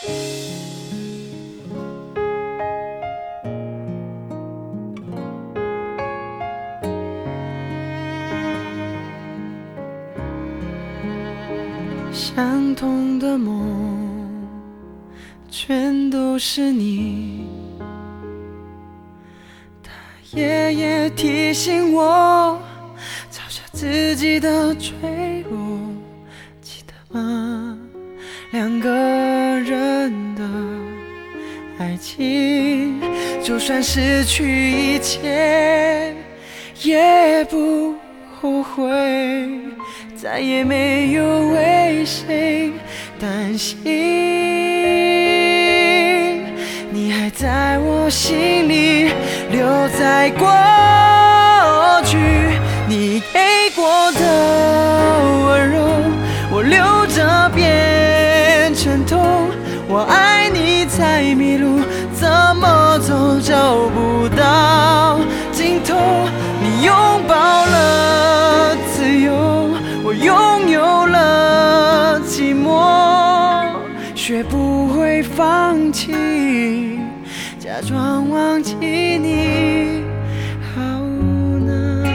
相同的梦，全都是你。他夜夜提醒我，嘲笑自己的脆弱，记得吗？两个人的爱情，就算失去一切，也不后悔。再也没有为谁担心，你还在我心里，留在过去。你给过的温柔，我留着变成痛。我爱你才迷路，怎么走找不到尽头。你拥抱了自由，我拥有了寂寞，学不会放弃，假装忘记你好难。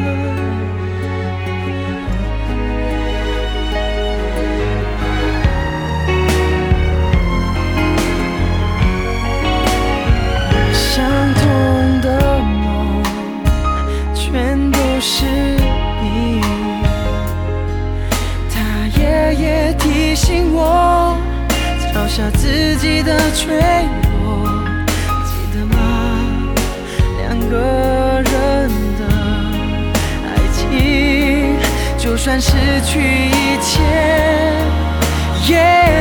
相同的梦，全都是你。夜夜提醒我，嘲笑自己的脆弱，记得吗？两个人的爱情，就算失去一切，也